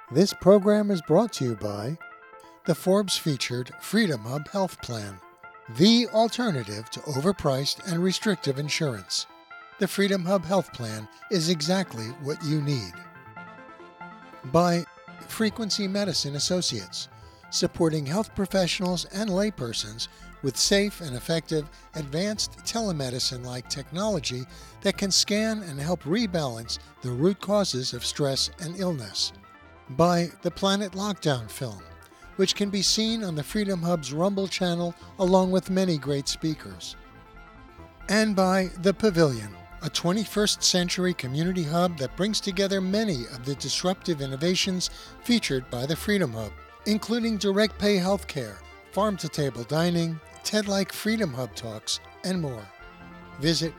This program is brought to you by the Forbes-featured Freedom Hub Health Plan, the alternative to overpriced and restrictive insurance. The Freedom Hub Health Plan is exactly what you need. By Frequency Medicine Associates, supporting health professionals and laypersons with safe and effective advanced telemedicine-like technology that can scan and help rebalance the root causes of stress and illness. By the Planet Lockdown film, which can be seen on the Freedom Hub's Rumble channel along with many great speakers. And by The Pavilion, a 21st century community hub that brings together many of the disruptive innovations featured by the Freedom Hub, including direct pay healthcare, farm-to-table dining, TED-like Freedom Hub talks, and more. Visit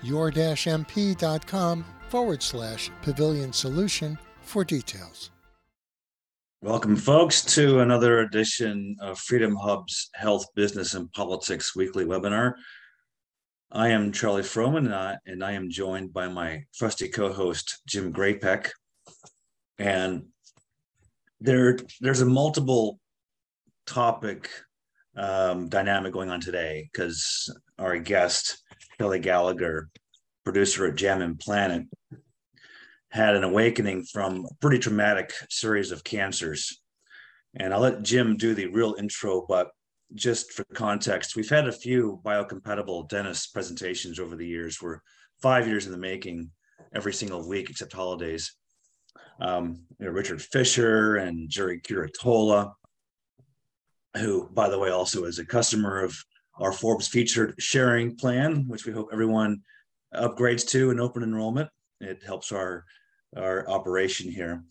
your-mp.com/pavilion solution for details. Welcome, folks, to another edition of Freedom Hub's Health, Business, and Politics weekly webinar. I am Charlie Froman, and I am joined by my trusty co-host, Jim Graypeck. And there's a multiple topic dynamic going on today because our guest, Kelly Gallagher, producer at Jammin' Planet, had an awakening from a pretty traumatic series of cancers. And I'll let Jim do the real intro, but just for context, we've had a few biocompatible dentist presentations over the years. We're 5 years in the making every single week except holidays. Richard Fisher and Jerry Curatola, who, by the way, also is a customer of our Forbes featured sharing plan, which we hope everyone upgrades to in open enrollment. It helps our operation here.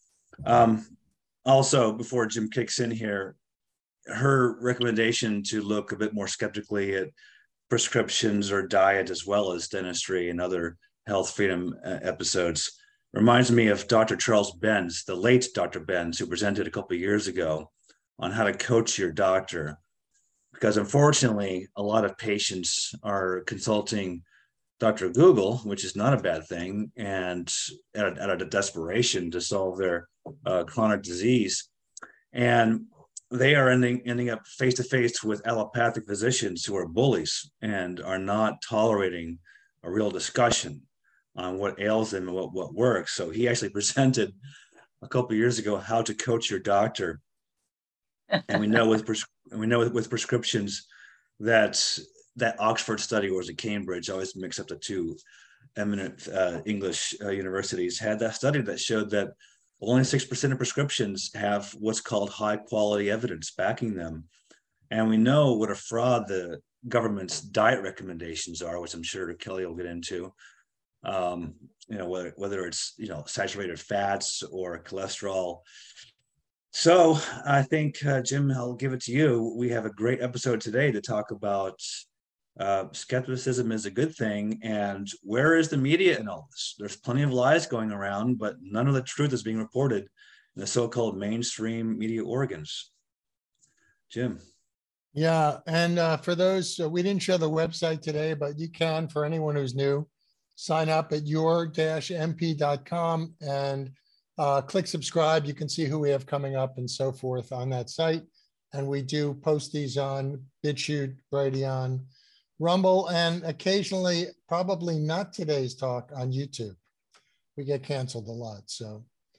Also, before Jim kicks in here, her recommendation to look a bit more skeptically at prescriptions or diet as well as dentistry and other health freedom episodes reminds me of Dr. Charles Benz, the late Dr. Benz, who presented a couple of years ago on how to coach your doctor. Because unfortunately, a lot of patients are consulting Dr. Google, which is not a bad thing, and out of desperation to solve their chronic disease. And they are ending up face-to-face with allopathic physicians who are bullies and are not tolerating a real discussion on what ails them and what works. So he actually presented a couple of years ago how to coach your doctor. And we know with prescriptions that Oxford study, or was it Cambridge? I always mix up the two eminent English universities, had that study that showed that only 6% of prescriptions have what's called high quality evidence backing them. And we know what a fraud the government's diet recommendations are, which I'm sure Kelly will get into. Whether it's saturated fats or cholesterol. So I think, Jim, I'll give it to you. We have a great episode today to talk about skepticism is a good thing, and where is the media in all this? There's plenty of lies going around, but none of the truth is being reported in the so-called mainstream media organs. Jim. Yeah, and for those, we didn't show the website today, but you can, for anyone who's new, sign up at your-mp.com and click subscribe. You can see who we have coming up and so forth on that site. And we do post these on BitChute, Brighteon, Rumble, and occasionally, probably not today's talk, on YouTube. We get canceled a lot. So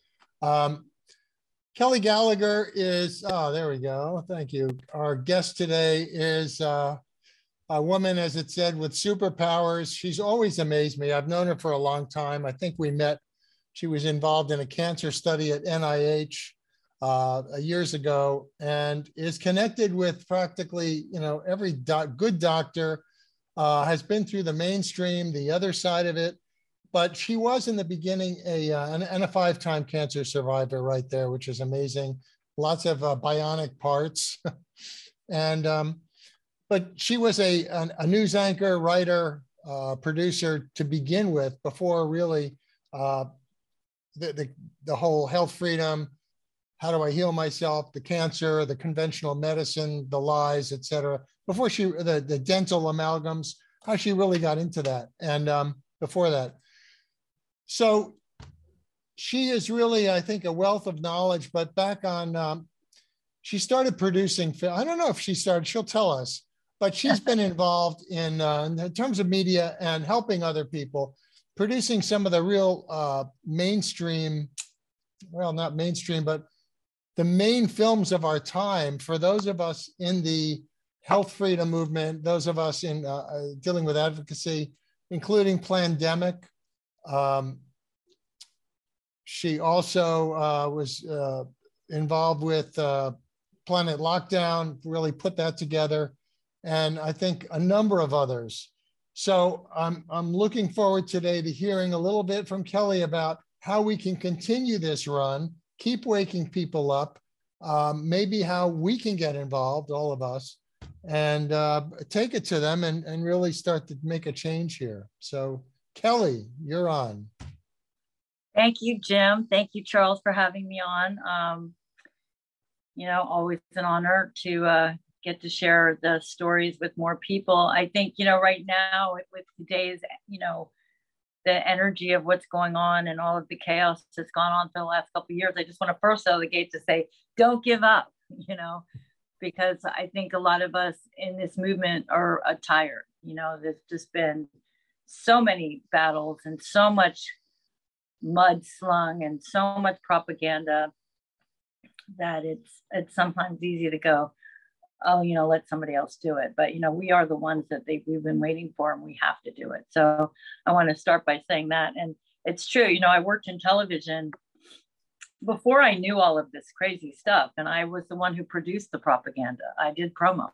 Kelly Gallagher is, there we go. Thank you. Our guest today is a woman, as it said, with superpowers. She's always amazed me. I've known her for a long time. I think we met. She was involved in a cancer study at NIH years ago, and is connected with practically, every good doctor, has been through the mainstream, the other side of it. But she was in the beginning and a 5-time cancer survivor right there, which is amazing. Lots of bionic parts. And but she was a news anchor, writer, producer to begin with, before really the whole health freedom, how do I heal myself, the cancer, the conventional medicine, the lies, et cetera. Before the dental amalgams, how she really got into that. And before that. So she is really, I think, a wealth of knowledge. But back on, she started producing film. I don't know if she started, she'll tell us, but she's been involved in terms of media and helping other people, producing some of the real mainstream, well, not mainstream, but the main films of our time for those of us in the health freedom movement, those of us in dealing with advocacy, including Plandemic. She also was involved with Planet Lockdown, really put that together, and I think a number of others. So I'm looking forward today to hearing a little bit from Kelly about how we can continue this run, keep waking people up, maybe how we can get involved, all of us, and take it to them and really start to make a change here. So Kelly, you're on. Thank you, Jim. Thank you, Charles, for having me on. Always an honor to get to share the stories with more people. I think, right now with today's, the energy of what's going on and all of the chaos that's gone on for the last couple of years, I just want to first out of the gate to say, don't give up, because I think a lot of us in this movement are tired. There's just been so many battles and so much mud slung and so much propaganda that it's sometimes easy to go, oh, let somebody else do it. But, we are the ones that we've been waiting for, and we have to do it. So I want to start by saying that. And it's true, I worked in television before I knew all of this crazy stuff. And I was the one who produced the propaganda. I did promo,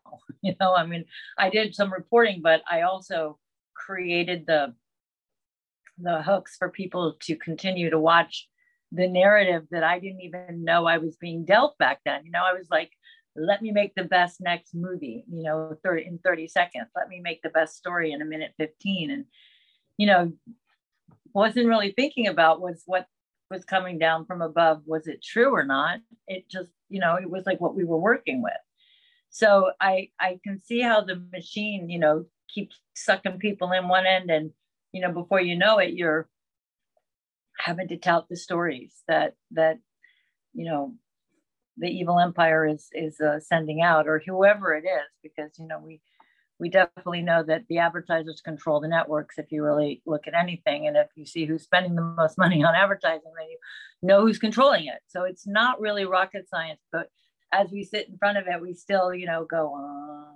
I did some reporting, but I also created the hooks for people to continue to watch the narrative that I didn't even know I was being dealt back then. I was like, let me make the best next movie, in 30 seconds. Let me make the best story in a minute 15. And, wasn't really thinking about was what was coming down from above. Was it true or not? It just, it was like what we were working with. So I can see how the machine, keeps sucking people in one end, and, before you know it, you're having to tout the stories that the evil empire is sending out, or whoever it is, because we definitely know that the advertisers control the networks if you really look at anything, and if you see who's spending the most money on advertising, then you know who's controlling it. So it's not really rocket science, but as we sit in front of it, we still go on,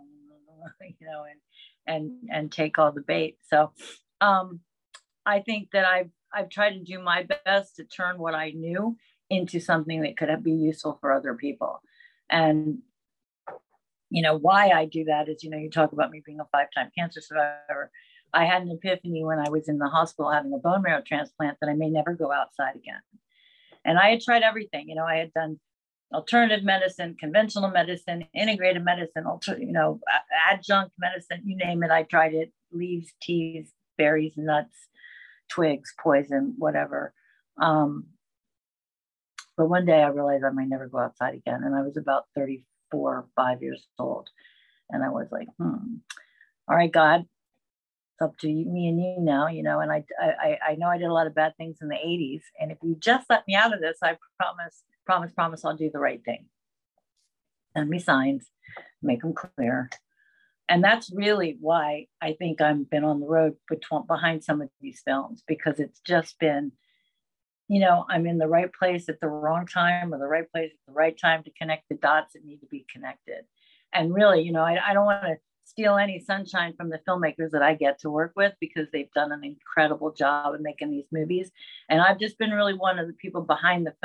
and take all the bait. So I think that I've tried to do my best to turn what I knew into something that could be useful for other people. And, why I do that is, you talk about me being a 5-time cancer survivor. I had an epiphany when I was in the hospital having a bone marrow transplant that I may never go outside again. And I had tried everything. I had done alternative medicine, conventional medicine, integrated medicine, adjunct medicine, you name it. I tried it: leaves, teas, berries, nuts, twigs, poison, whatever. But one day I realized I might never go outside again. And I was about 34, 5 years old. And I was like, all right, God, it's up to me and you now, and I know I did a lot of bad things in the 80s. And if you just let me out of this, I promise I'll do the right thing. Send me signs, make them clear. And that's really why I think I've been on the road behind some of these films, because it's just been, I'm in the right place at the wrong time, or the right place at the right time to connect the dots that need to be connected. And really, I don't want to steal any sunshine from the filmmakers that I get to work with, because they've done an incredible job of making these movies. And I've just been really one of the people behind the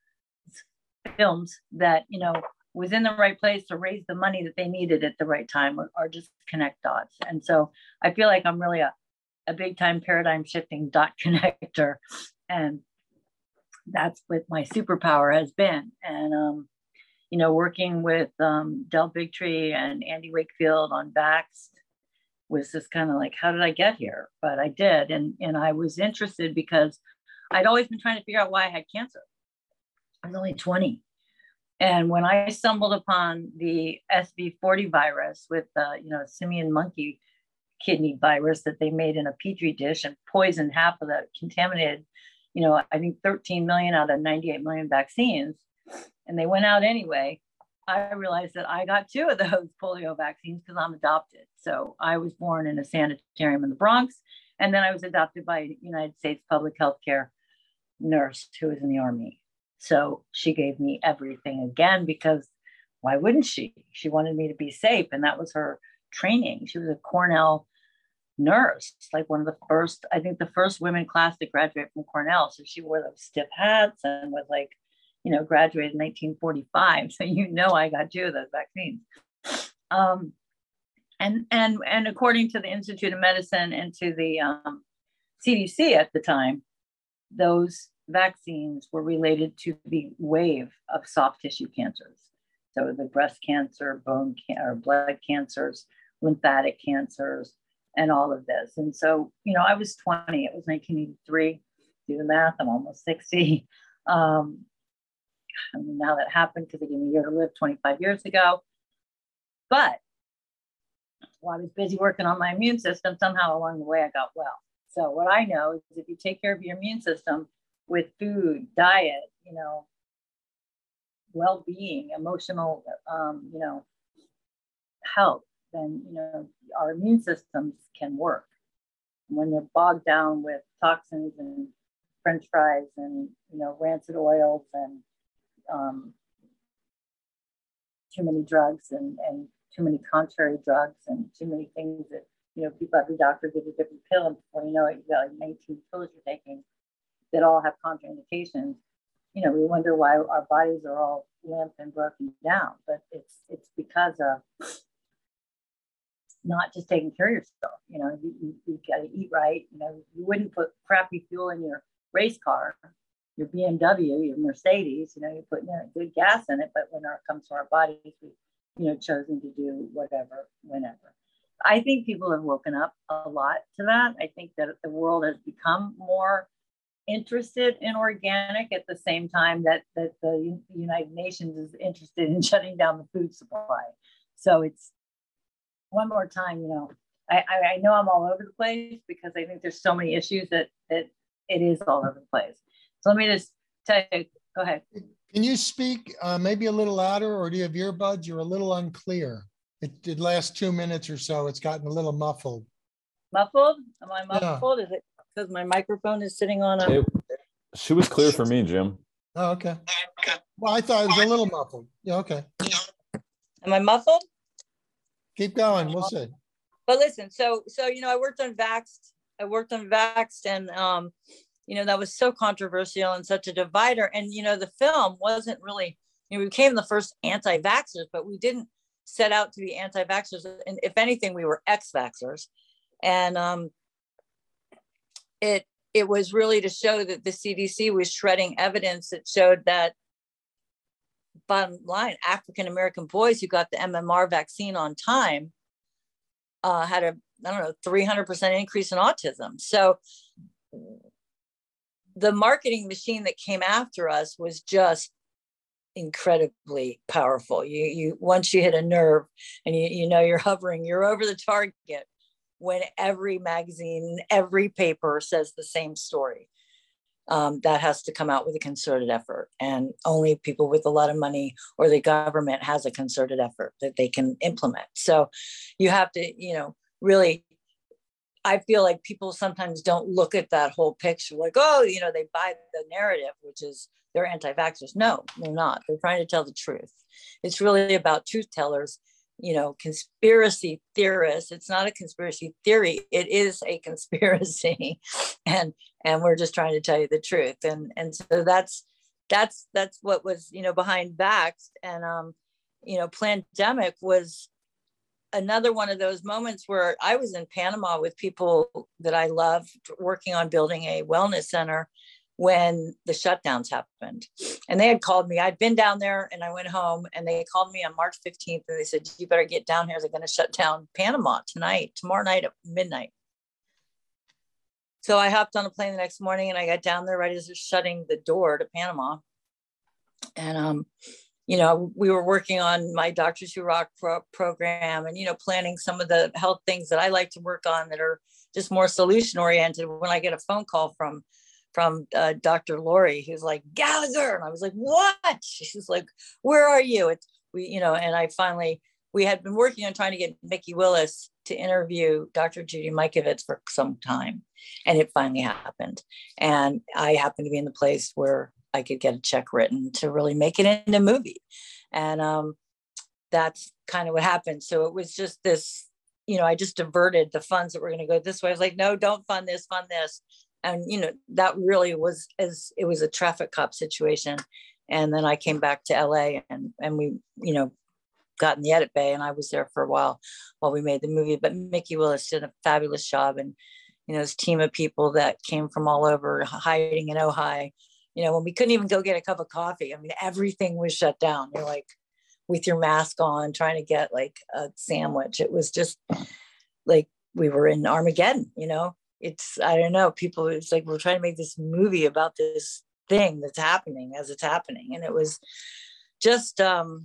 films that, was in the right place to raise the money that they needed at the right time, or just connect dots. And so I feel like I'm really a big time paradigm shifting dot connector. And that's what my superpower has been. And, working with Del Bigtree and Andy Wakefield on Vaxxed was just kind of like, how did I get here? But I did. And I was interested because I'd always been trying to figure out why I had cancer. I was only 20. And when I stumbled upon the SV40 virus with, simian monkey kidney virus that they made in a petri dish and poisoned half of the contaminated, I think 13 million out of 98 million vaccines, and they went out anyway. I realized that I got 2 of those polio vaccines because I'm adopted. So I was born in a sanitarium in the Bronx, and then I was adopted by a United States public health care nurse who was in the Army. So she gave me everything again, because why wouldn't she? She wanted me to be safe, and that was her training. She was a Cornell nurse, like one of the first, I think the first women class to graduate from Cornell. So she wore those stiff hats and was like, graduated in 1945. So I got 2 of those vaccines. And according to the Institute of Medicine and to the CDC at the time, those vaccines were related to the wave of soft tissue cancers. So the breast cancer, bone or blood cancers, lymphatic cancers, and all of this. And so, I was 20, it was 1983. Do the math, I'm almost 60. Now that happened because they gave me a year to live 25 years ago. But while I was busy working on my immune system, somehow along the way I got well. So what I know is if you take care of your immune system with food, diet, well-being, emotional, health, then, our immune systems can work. When they're bogged down with toxins and French fries and, rancid oils and too many drugs and too many contrary drugs and too many things that, people, every doctor gives a different pill, and before you know it, you've got like 19 pills you're taking that all have contraindications. We wonder why our bodies are all limp and broken down, but it's because of not just taking care of yourself. You got to eat right. You wouldn't put crappy fuel in your race car, your BMW, your Mercedes. You put good gas in it, but when it comes to our bodies, we've chosen to do whatever, whenever. I think people have woken up a lot to that. I think that the world has become more interested in organic at the same time that the United Nations is interested in shutting down the food supply. So it's one more time, I know I'm all over the place because I think there's so many issues that it is all over the place. So let me just tell you, go ahead. Can you speak maybe a little louder, or do you have earbuds? You're a little unclear. It lasts 2 minutes or so. It's gotten a little muffled. Muffled? Am I muffled? Yeah. Is it because my microphone is sitting on a... She was clear for me, Jim. Oh, okay. Well, I thought it was a little muffled. Yeah, okay. Am I muffled? Keep going. We'll see. But listen, so I worked on Vaxxed, and that was so controversial and such a divider. And the film wasn't really, we became the first anti-vaxxers, but we didn't set out to be anti-vaxxers. And if anything, we were ex-vaxxers. And it was really to show that the CDC was shredding evidence that showed that, bottom line, African-American boys who got the MMR vaccine on time had a, 300% increase in autism. So the marketing machine that came after us was just incredibly powerful. You once you hit a nerve and you're hovering, you're over the target when every magazine, every paper says the same story. That has to come out with a concerted effort, and only people with a lot of money or the government has a concerted effort that they can implement. So you have to, really, I feel like people sometimes don't look at that whole picture like, oh, they buy the narrative, which is they're anti-vaxxers. No, they're not. They're trying to tell the truth. It's really about truth tellers, conspiracy theorists. It's not a conspiracy theory. It is a conspiracy. And we're just trying to tell you the truth. And so that's what was, behind Vaxxed. And, Plandemic was another one of those moments where I was in Panama with people that I love, working on building a wellness center when the shutdowns happened. And they had called me. I'd been down there and I went home, and they called me on March 15th and they said, you better get down here. They're going to shut down Panama tomorrow night at midnight. So I hopped on a plane the next morning and I got down there right as they're shutting the door to Panama. And, we were working on my Doctors Who Rock program and, planning some of the health things that I like to work on that are just more solution oriented. When I get a phone call from from Dr. Lori, who's like, Gallagher. And I was like, what? She's like, where are you? And we had been working on trying to get Mikki Willis to interview Dr. Judy Mikovits for some time. And it finally happened. And I happened to be in the place where I could get a check written to really make it into a movie. And that's kind of what happened. So it was just this, I just diverted the funds that were going to go this way. I was like, no, don't fund this, fund this. And, that really was, it was a traffic cop situation. And then I came back to LA and we, got in the edit bay, and I was there for a while we made the movie. But Mikki Willis did a fabulous job. And, this team of people that came from all over, hiding in Ojai, when we couldn't even go get a cup of coffee. I mean, everything was shut down. You're like with your mask on, trying to get like a sandwich. It was just like we were in Armageddon, I don't know, people, it's like, we're trying to make this movie about this thing that's happening as it's happening. And it was just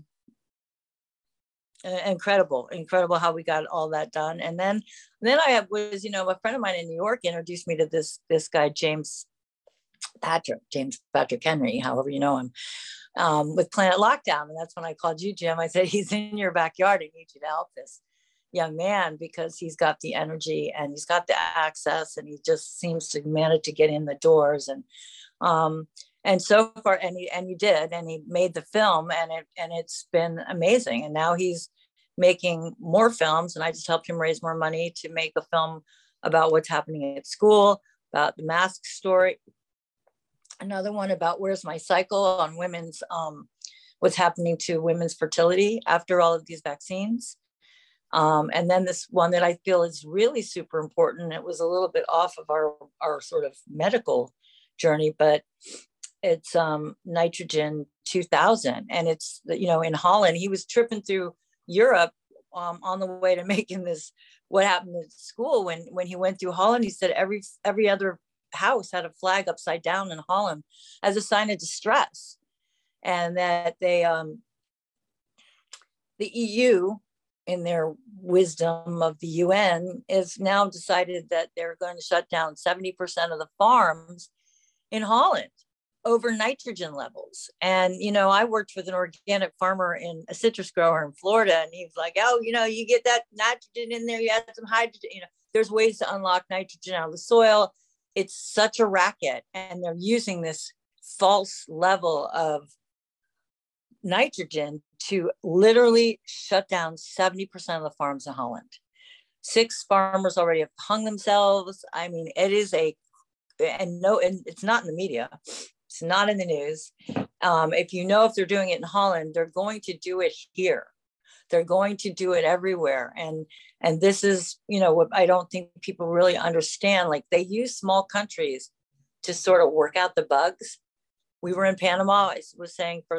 incredible how we got all that done. And then I was, a friend of mine in New York introduced me to this guy, James Patrick Henry, however you know him, with Planet Lockdown. And that's when I called you, Jim. I said, he's in your backyard. I need you to help this young man, because he's got the energy and he's got the access, and he just seems to manage to get in the doors. And so far, and he did, and he made the film, and it's been amazing. And now he's making more films, and I just helped him raise more money to make a film about what's happening at school, about the mask story. Another one about Where's My Cycle, on women's, what's happening to women's fertility after all of these vaccines. And then this one that I feel is really super important. It was a little bit off of our sort of medical journey, but it's Nitrogen 2000. And it's, in Holland, he was tripping through Europe on the way to making this, what happened at school when he went through Holland. He said every other house had a flag upside down in Holland as a sign of distress. And that the EU, in their wisdom of the UN, is now decided that they're going to shut down 70% of the farms in Holland over nitrogen levels. And, I worked with an organic farmer a citrus grower in Florida, and he was like, oh, you get that nitrogen in there, you add some hydrogen, there's ways to unlock nitrogen out of the soil. It's such a racket. And they're using this false level of nitrogen to literally shut down 70% of the farms in Holland. 6 farmers already have hung themselves. I mean, it is and it's not in the media. It's not in the news. If they're doing it in Holland, they're going to do it here. They're going to do it everywhere. And this is, what I don't think people really understand. Like, they use small countries to sort of work out the bugs. We were in Panama, I was saying, for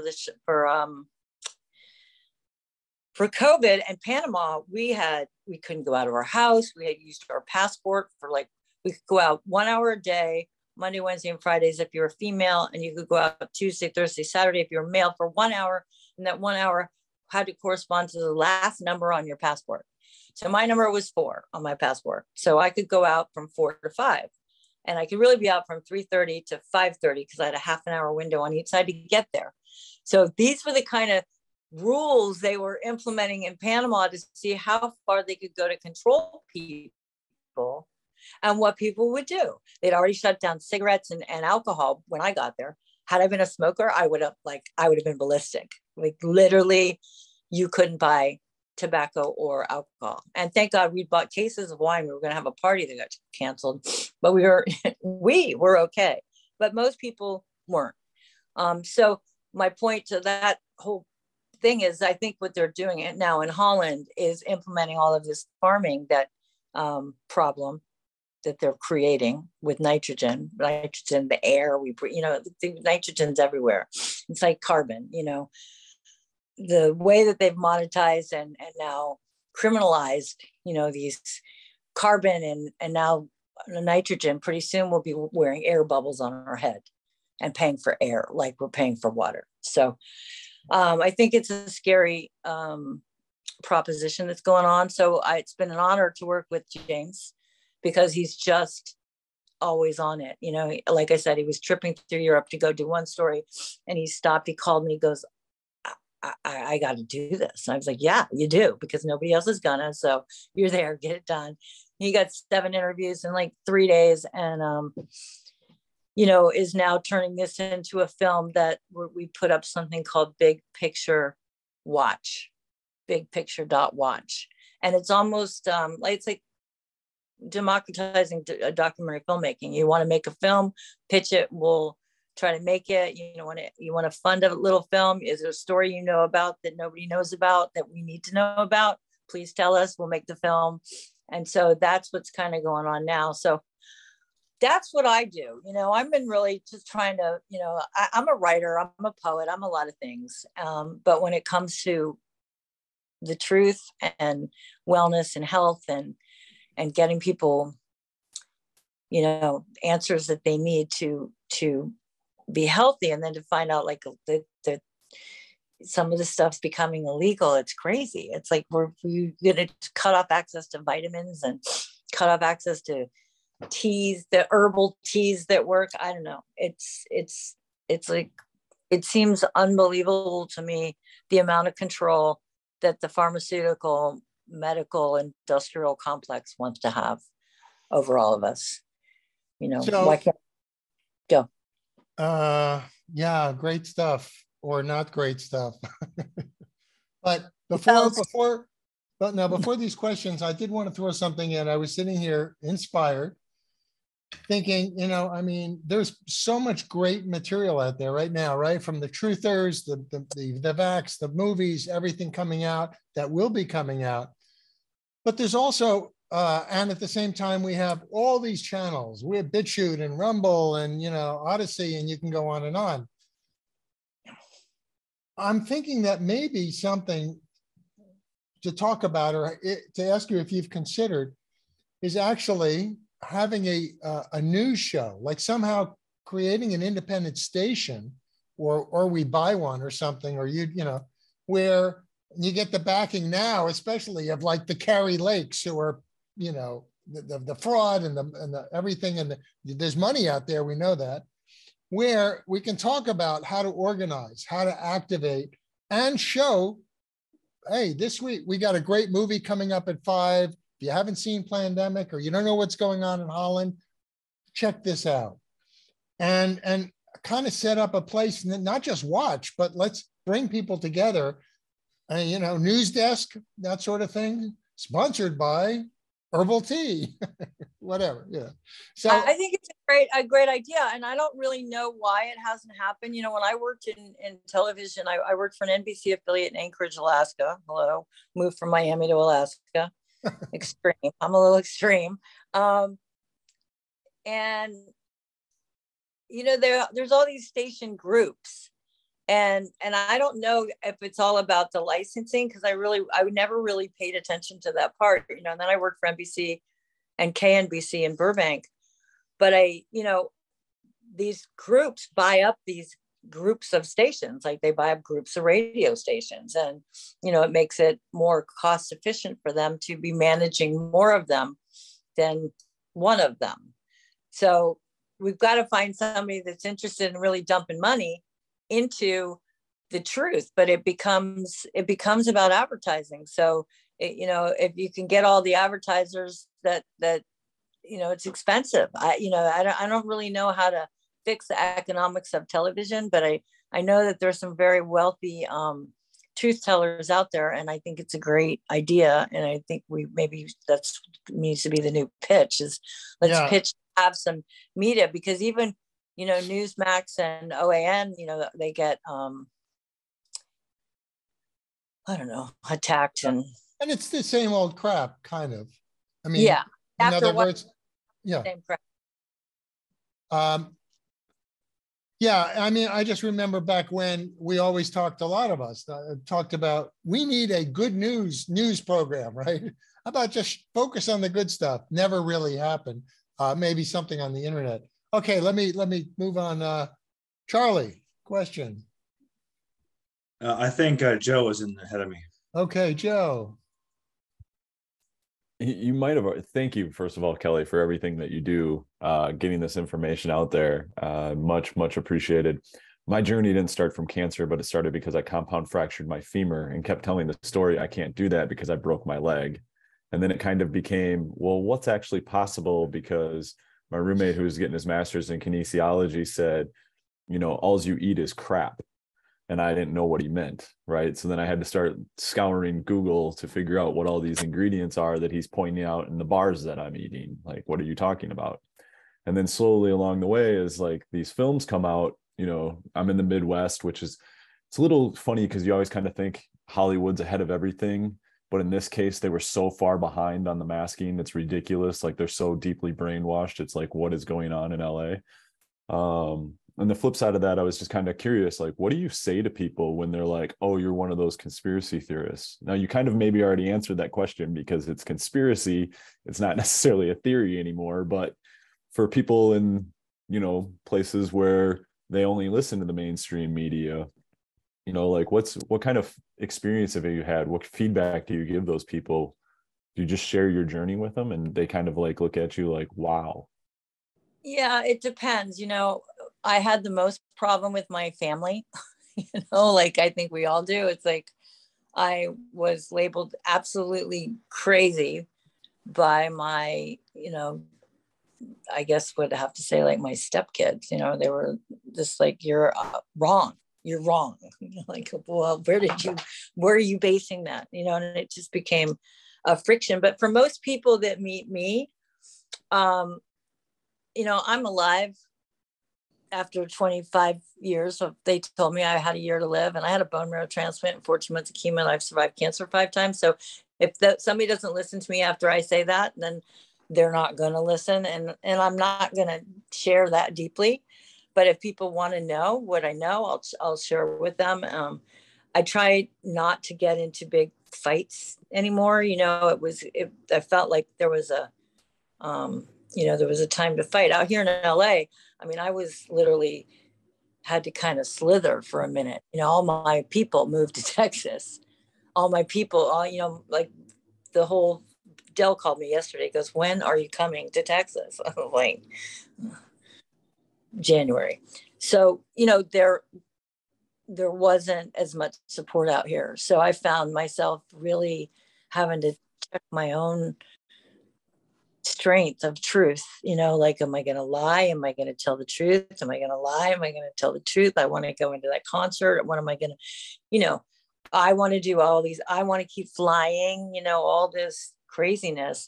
COVID and Panama, we couldn't go out of our house. We had used our passport we could go out 1 hour a day, Monday, Wednesday, and Fridays if you're a female, and you could go out Tuesday, Thursday, Saturday if you're a male for 1 hour. And that 1 hour had to correspond to the last number on your passport. So my number was 4 on my passport. So I could go out from 4 to 5. And I could really be out from 3:30 to 5:30 because I had a half an hour window on each side to get there. So these were the kind of rules they were implementing in Panama to see how far they could go to control people and what people would do. They'd already shut down cigarettes and alcohol when I got there. Had I been a smoker, I would have been ballistic. Like, literally, you couldn't buy tobacco or alcohol. And thank God we bought cases of wine. We were going to have a party that got canceled, but we were okay. But most people weren't. So my point to that whole thing is, I think what they're doing now in Holland is implementing all of this farming that problem that they're creating with nitrogen, the air we breathe, the nitrogen's everywhere. It's like carbon, the way that they've monetized and now criminalized, these carbon and now nitrogen. Pretty soon we'll be wearing air bubbles on our head and paying for air like we're paying for water. So I think it's a scary proposition that's going on. So it's been an honor to work with James, because he's just always on it. You know, like I said, he was tripping through Europe to go do one story, and he stopped. He called me. He goes, I got to do this. And I was like, yeah, you do, because nobody else is gonna. So you're there, get it done. He got 7 interviews in like 3 days, and you know, is now turning this into a film that we put up something called Big Picture Watch, Big Picture Watch, and it's almost like it's like democratizing documentary filmmaking. You want to make a film, pitch it, we'll try to make it. You want to fund a little film. Is there a story you know about that nobody knows about that we need to know about? Please tell us, we'll make the film. And so that's what's kind of going on now. So that's what I do. You know, I've been really just trying to, you know, I'm a writer, I'm a poet, I'm a lot of things. But when it comes to the truth and wellness and health and getting people, you know, answers that they need to be healthy, and then to find out like that some of the stuff's becoming illegal. It's crazy. It's like we're going to cut off access to vitamins and cut off access to teas, the herbal teas that work. I don't know. It's like, it seems unbelievable to me, the amount of control that the pharmaceutical, medical, industrial complex wants to have over all of us. You know, So, why can't go? Yeah, great stuff, or not great stuff. But Yes. before these questions, I did want to throw something in. I was sitting here inspired, thinking, you know, I mean, there's so much great material out there right now, right? From the truthers, the vax, the movies, everything coming out that will be coming out. But there's also, and at the same time, we have all these channels. We have BitChute and Rumble and, you know, Odyssey, and you can go on and on. I'm thinking that maybe something to talk about, or to ask you if you've considered, is actually having a news show, like somehow creating an independent station, or we buy one or something, or you know, where you get the backing now, especially of like the Carrie Lakes, who are, you know, the fraud and the everything, and there's money out there, we know that, where we can talk about how to organize, how to activate, and show, hey, this week we got a great movie coming up at 5. If you haven't seen Plandemic, or you don't know what's going on in Holland, check this out. And kind of set up a place, and not just watch, but let's bring people together. You know, news desk, that sort of thing, sponsored by herbal tea, whatever. Yeah. So I think it's a great idea. And I don't really know why it hasn't happened. You know, when I worked in television, I worked for an NBC affiliate in Anchorage, Alaska. Hello, moved from Miami to Alaska. Extreme. I'm a little extreme. And you know, there's all these station groups, and I don't know if it's all about the licensing, because I never really paid attention to that part, you know. And then I worked for NBC and KNBC in Burbank, but you know, these groups buy up these groups of stations, like they buy up groups of radio stations, and you know, it makes it more cost efficient for them to be managing more of them than one of them. So we've got to find somebody that's interested in really dumping money into the truth, but it becomes about advertising. So you know, if you can get all the advertisers that you know, it's expensive. I don't really know how to fix the economics of television, but I know that there's some very wealthy truth tellers out there, and I think it's a great idea. And I think maybe that's needs to be the new pitch, is let's pitch, have some media, because even, you know, Newsmax and OAN, you know, they get I don't know, attacked, and it's the same old crap, kind of. I mean, yeah. In other words, yeah. Same crap. Yeah, I mean, I just remember back when we always talked, a lot of us talked about, we need a good news program, right? How about just focus on the good stuff? Never really happened. Maybe something on the internet. Okay, let me move on. Charlie, question. I think Joe is in ahead of me. Okay, Joe. You might have. Thank you, first of all, Kelly, for everything that you do, getting this information out there. Much, much appreciated. My journey didn't start from cancer, but it started because I compound fractured my femur and kept telling the story, I can't do that because I broke my leg. And then it kind of became, well, what's actually possible? Because my roommate, who was getting his master's in kinesiology, said, all you eat is crap. And I didn't know what he meant, right? So then I had to start scouring Google to figure out what all these ingredients are that he's pointing out in the bars that I'm eating. Like, what are you talking about? And then slowly along the way, as like these films come out, I'm in the Midwest, which is, it's a little funny because you always kind of think Hollywood's ahead of everything. But in this case, they were so far behind on the masking. It's ridiculous. Like, they're so deeply brainwashed. It's like, what is going on in LA? And the flip side of that, I was just kind of curious, like, what do you say to people when they're like, oh, you're one of those conspiracy theorists? Now, you kind of maybe already answered that question because it's conspiracy. It's not necessarily a theory anymore. But for people in, places where they only listen to the mainstream media, like, what kind of experience have you had? What feedback do you give those people? Do you just share your journey with them and they kind of like look at you like, wow? Yeah, it depends. I had the most problem with my family, like I think we all do. It's like I was labeled absolutely crazy by my, I guess would have to say like my stepkids, they were just like, you're wrong. You're wrong. Like, well, where are you basing that? And it just became a friction. But for most people that meet me, I'm alive after 25 years. So they told me I had a year to live, and I had a bone marrow transplant and 14 months of chemo, and I've survived cancer 5 times. So if somebody doesn't listen to me after I say that, then they're not going to listen. And I'm not going to share that deeply. But if people want to know what I know, I'll share with them. I try not to get into big fights anymore. I felt like there was there was a time to fight out here in LA. I mean, I was literally had to kind of slither for a minute. All my people moved to Texas. All my people, like the whole Dell called me yesterday, goes, when are you coming to Texas? I'm like, January. So, there wasn't as much support out here. So I found myself really having to check my own strength of truth, like, am I going to lie? Am I going to tell the truth? Am I going to lie? Am I going to tell the truth? I want to go into that concert. What am I going to, I want to do all these, I want to keep flying, all this craziness.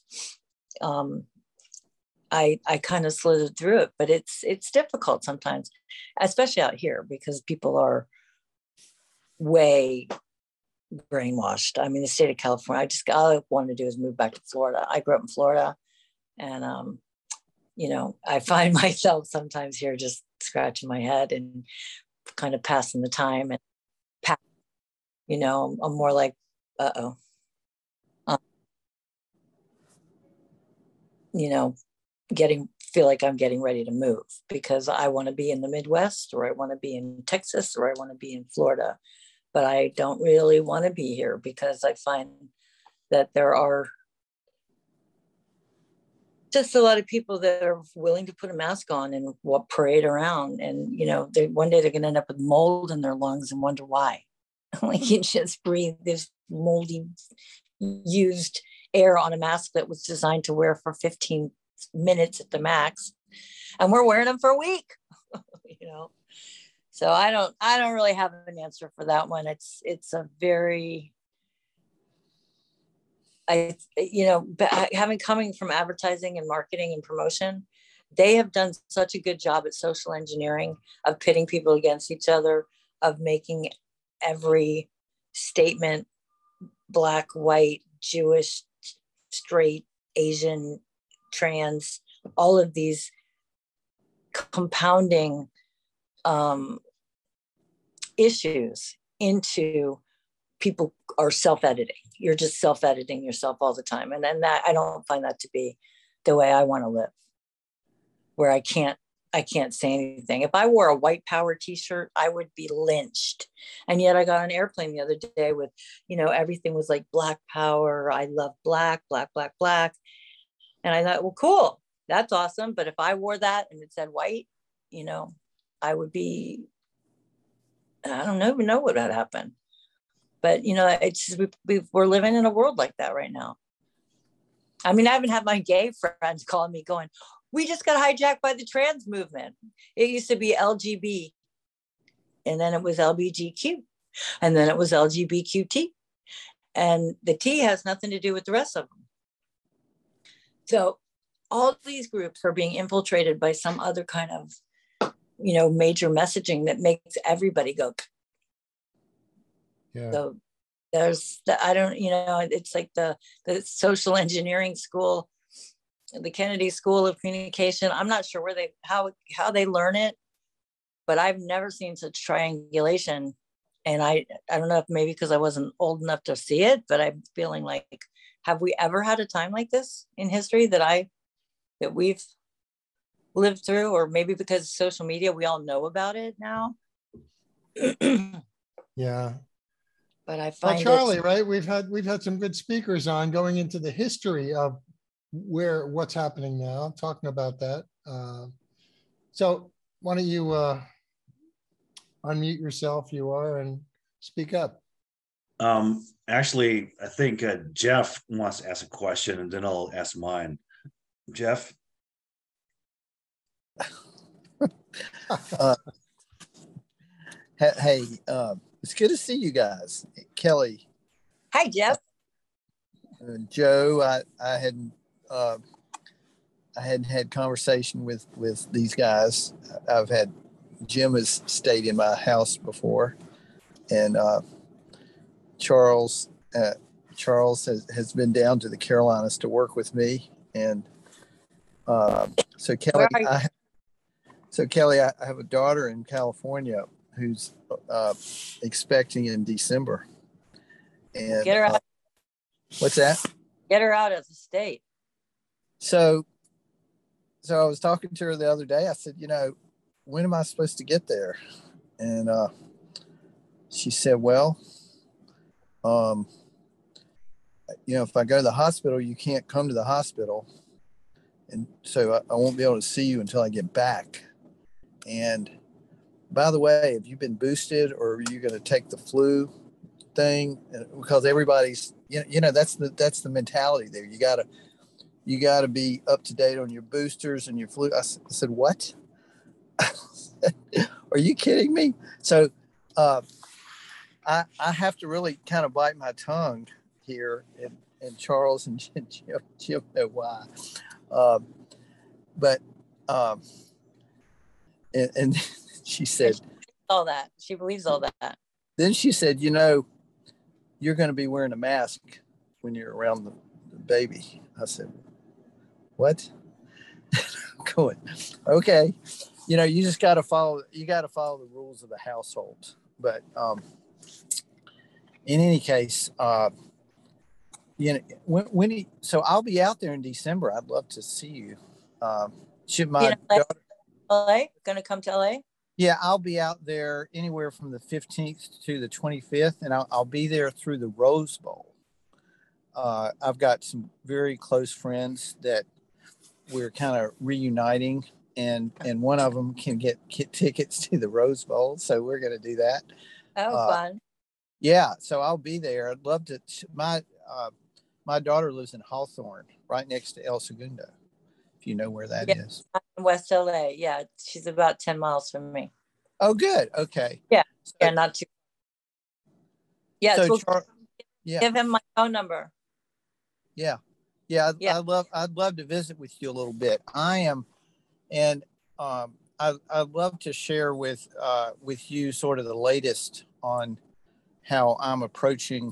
I kind of slithered through it, but it's difficult sometimes, especially out here, because people are way brainwashed. I mean, the state of California, all I wanted to do is move back to Florida. I grew up in Florida, and I find myself sometimes here just scratching my head and kind of passing the time, and I'm more like, feel like I'm getting ready to move because I want to be in the Midwest, or I want to be in Texas, or I want to be in Florida, but I don't really want to be here because I find that there are just a lot of people that are willing to put a mask on and parade around, and one day they're going to end up with mold in their lungs and wonder why. Like, you just breathe this moldy used air on a mask that was designed to wear for 15 minutes at the max, and we're wearing them for a week. So I don't really have an answer for that one. It's a very, coming from advertising and marketing and promotion, they have done such a good job at social engineering, of pitting people against each other, of making every statement Black, white, Jewish, straight, Asian, trans, all of these compounding issues into people are self-editing. You're just self-editing yourself all the time. And then that, I don't find that to be the way I want to live, where I can't I can't say anything. If I wore a white power t-shirt, I would be lynched. And yet I got on an airplane the other day with, everything was like black power. I love black, black, black, black. And I thought, well, cool. That's awesome. But if I wore that and it said white, I would be, I don't even know what would happen. But, it's just, we're living in a world like that right now. I mean, I haven't had my gay friends calling me going, we just got hijacked by the trans movement. It used to be LGB, and then it was LBGQ, and then it was LGBTQT. And the T has nothing to do with the rest of them. So all these groups are being infiltrated by some other kind of, major messaging that makes everybody go. Yeah. So there's, it's like the social engineering school, the Kennedy School of Communication. I'm not sure how they learn it, but I've never seen such triangulation. And I don't know if maybe because I wasn't old enough to see it, but I'm feeling like, have we ever had a time like this in history that we've lived through? Or maybe because of social media, we all know about it now. Yeah. But I find Charlie, right? We've had some good speakers on going into the history of what's happening now, talking about that. So why don't you unmute yourself, and speak up. Actually, I think Jeff wants to ask a question, and then I'll ask mine. Jeff? Hey, it's good to see you guys. Kelly. Hi, Jeff. Joe, I hadn't had conversation with these guys. Jim has stayed in my house before, and Charles has been down to the Carolinas to work with me, and so Kelly, I have a daughter in California who's expecting in December. And get her out. What's that? Get her out of the state. So I was talking to her the other day. I said, when am I supposed to get there? And she said, well, if I go to the hospital, you can't come to the hospital. And so I won't be able to see you until I get back. And by the way, have you been boosted, or are you going to take the flu thing? Because everybody's, that's the mentality there. You gotta be up to date on your boosters and your flu. I said, what? Are you kidding me? So I have to really kind of bite my tongue here, and Charles and Jim know why. And she said, all that. She believes all that. Then she said, you're going to be wearing a mask when you're around the baby. I said, what? Going, okay. You just got to follow the rules of the household. But in any case, so I'll be out there in December. I'd love to see you. Should my daughter, LA? Gonna come to LA? Yeah, I'll be out there anywhere from the 15th to the 25th, and I'll be there through the Rose Bowl. I've got some very close friends that we're kind of reuniting, and one of them can get tickets to the Rose Bowl, so we're going to do that. Oh, fun. Yeah, so I'll be there. I'd love to. My daughter lives in Hawthorne, right next to El Segundo, if you know where that is. In West LA. Yeah, she's about 10 miles from me. Oh, good. Okay. Yeah, yeah, not too. Yeah, so give him my phone number. Yeah. I'd love to visit with you a little bit. I'd love to share with you sort of the latest on how I'm approaching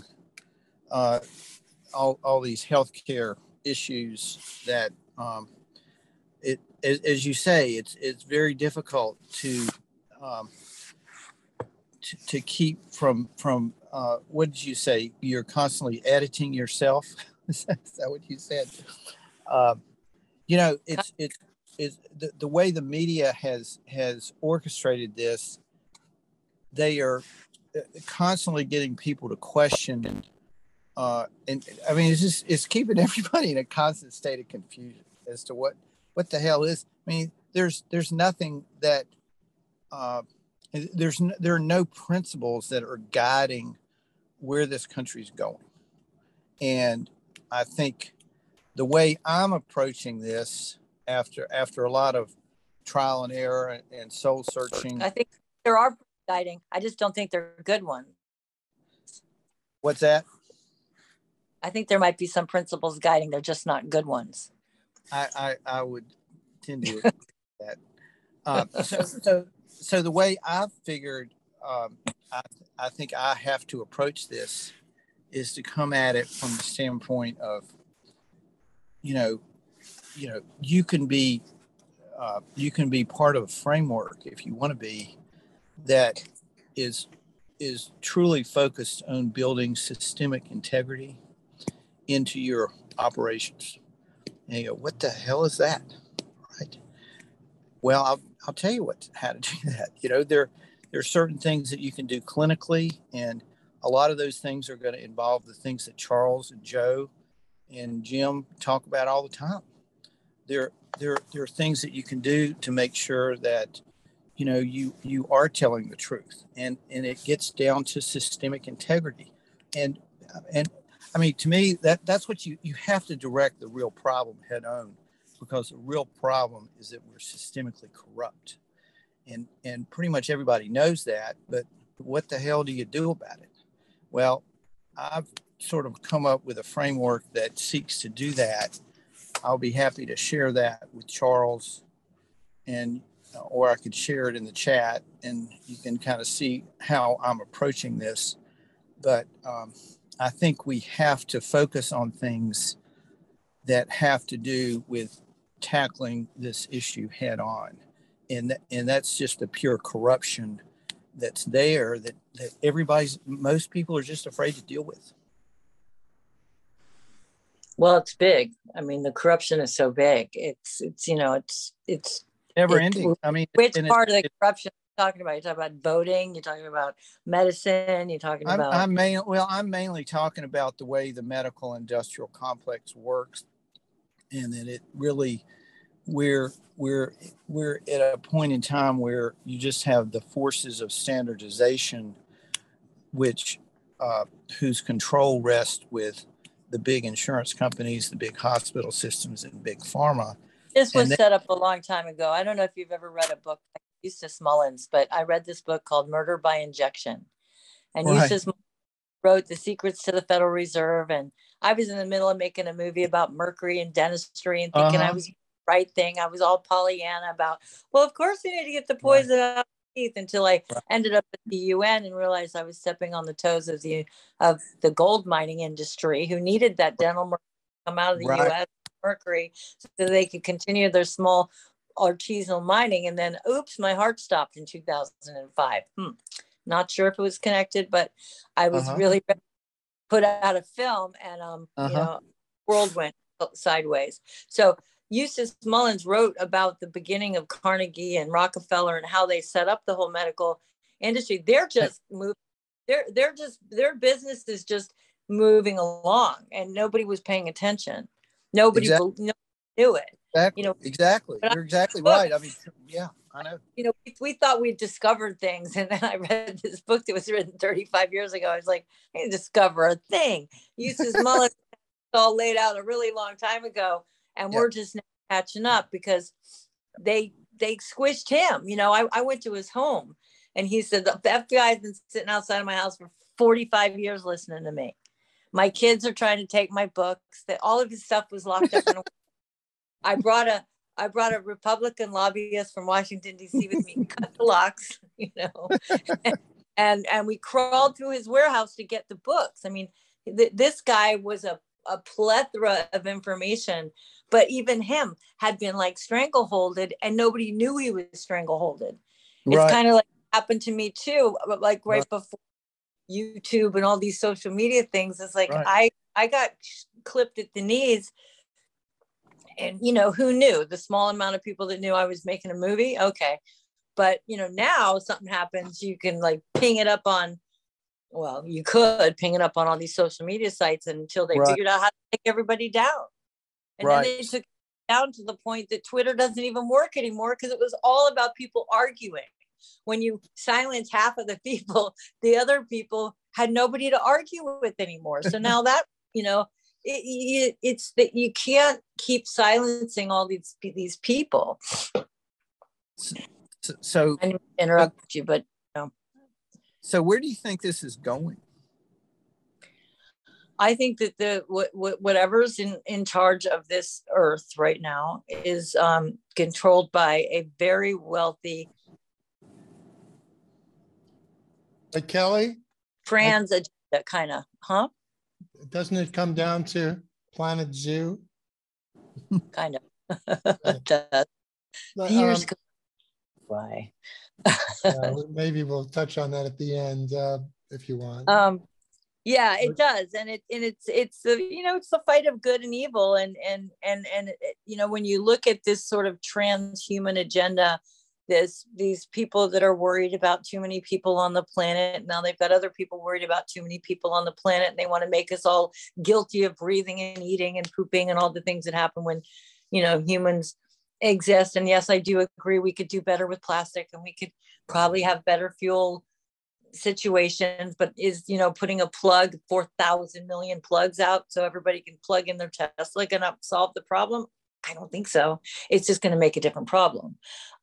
all these healthcare issues that as you say, it's very difficult to keep from what did you say? You're constantly editing yourself. Is that what you said? is the way the media has orchestrated this. They are constantly getting people to question, and I mean, it's keeping everybody in a constant state of confusion as to what the hell is. I mean, there's nothing that there are no principles that are guiding where this country's going, and I think the way I'm approaching this, after a lot of trial and error and soul searching, I think there are guiding. I just don't think they're good ones. What's that? I think there might be some principles guiding. They're just not good ones. I would tend to agree with that. So the way I've figured, I think I have to approach this is to come at it from the standpoint of, you can be part of a framework if you want to be, that is truly focused on building systemic integrity into your operations. And you go, what the hell is that? Right. Well, I'll tell you how to do that. There are certain things that you can do clinically, and a lot of those things are going to involve the things that Charles and Joe and Jim talk about all the time. There are things that you can do to make sure that you are telling the truth, and it gets down to systemic integrity, and I mean, to me, that's what you have to direct the real problem head on, because the real problem is that we're systemically corrupt, and pretty much everybody knows that. But what the hell do you do about it? Well, I've sort of come up with a framework that seeks to do that. I'll be happy to share that with Charles, or I could share it in the chat, and you can kind of see how I'm approaching this. But I think we have to focus on things that have to do with tackling this issue head on. And that's just the pure corruption that's there that most people are just afraid to deal with. Well, it's big. I mean, the corruption is so big. It's never ending. I mean, which part of the corruption are you talking about? You're talking about voting, you're talking about medicine, you're talking about... I'm mainly talking about the way the medical industrial complex works, and that it really, we're at a point in time where you just have the forces of standardization, which whose control rests with the big insurance companies, the big hospital systems, and big pharma. This was set up a long time ago. I don't know if you've ever read a book by Eustace Mullins, but I read this book called Murder by Injection. And right. Eustace wrote The Secrets to the Federal Reserve. And I was in the middle of making a movie about mercury and dentistry and thinking I was the right thing. I was all Pollyanna about, well, of course we need to get the poison out of the teeth, until I ended up at the UN and realized I was stepping on the toes of the gold mining industry, who needed that dental mercury to come out of the US mercury so they could continue their small artisanal mining. And then, oops, my heart stopped in 2005. Not sure if it was connected, but I was really ready to put out a film, and world went sideways. So Eustace Mullins wrote about the beginning of Carnegie and Rockefeller and how they set up the whole medical industry. They're just moving. Their business is just moving along, and nobody was paying attention. Nobody knew it. Exactly. Exactly. You're exactly right. I mean, yeah, I know. We thought we'd discovered things, and then I read this book that was written 35 years ago. I was like, I didn't discover a thing. Eustace Mullins all laid out a really long time ago, and we're just now catching up because they squished him. I went to his home, and he said, the FBI has been sitting outside of my house for 45 years listening to me. My kids are trying to take my books. That all of his stuff was locked up in a I brought a Republican lobbyist from Washington, D.C. with me, cut the locks, and we crawled through his warehouse to get the books. I mean, this guy was a plethora of information, but even him had been like strangleholded, and nobody knew he was strangleholded. It's kind of like happened to me too, like right before YouTube and all these social media things. It's like I got clipped at the knees. And, you know, who knew? The small amount of people that knew I was making a movie. Okay. But, you know, now something happens, you can like ping it up on, well, you could ping it up on all these social media sites until they figured out how to take everybody down. And then they took it down to the point that Twitter doesn't even work anymore because it was all about people arguing. When you silence half of the people, the other people had nobody to argue with anymore. So now that, you know, it's that you can't keep silencing all these people. So I didn't interrupt you, but no. So where do you think this is going? I think that whatever's in charge of this earth right now is controlled by a very wealthy Kelly, trans agenda, kind of, huh? Doesn't it come down to Planet Zoo? Kind of. Years go by. Maybe we'll touch on that at the end if you want. Yeah, it does, and it's the, you know, it's the fight of good and evil, and you know, when you look at this sort of transhuman agenda, these people that are worried about too many people on the planet, now they've got other people worried about too many people on the planet, and they want to make us all guilty of breathing and eating and pooping and all the things that happen when, you know, humans exist. And yes, I do agree we could do better with plastic, and we could probably have better fuel situations, but is, you know, putting a plug, 4,000 million plugs out so everybody can plug in their Tesla gonna solve the problem? I don't think so. It's just going to make a different problem.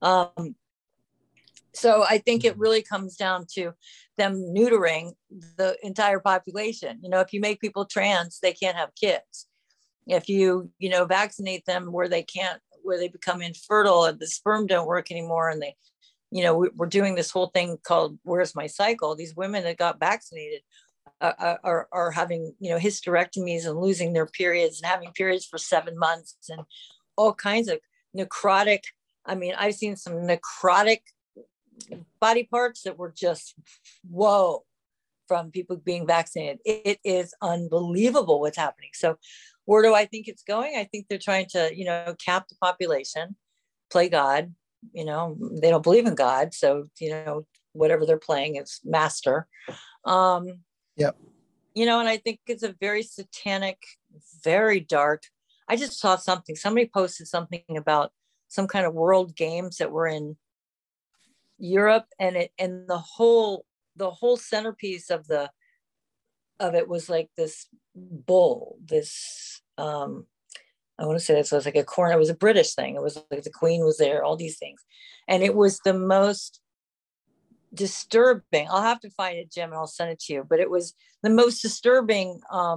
So I think it really comes down to them neutering the entire population. You know, if you make people trans, they can't have kids. If you know, vaccinate them where they become infertile and the sperm don't work anymore, and they, you know, we're doing this whole thing called Where's My Cycle? These women that got vaccinated are having, you know, hysterectomies and losing their periods and having periods for 7 months and all kinds of necrotic. I mean, I've seen some necrotic body parts that were just, whoa, from people being vaccinated. It is unbelievable what's happening. So where do I think it's going? I think they're trying to, you know, cap the population, play God. You know, they don't believe in God. So, you know, whatever they're playing is master. Yep. You know, and I think it's a very satanic, very dark. I just saw something. Somebody posted something about some kind of world games that were in Europe, and the whole centerpiece of it was like this bull. This I want to say this was like a corner. It was a British thing. It was like the Queen was there. All these things, and it was the most disturbing. I'll have to find it, Jim, and I'll send it to you. But it was the most disturbing,